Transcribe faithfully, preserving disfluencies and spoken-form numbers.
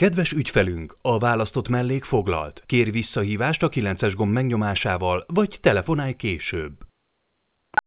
Kedves ügyfelünk, a választott mellék foglalt. Kérj visszahívást a kilences gomb megnyomásával, vagy telefonálj később.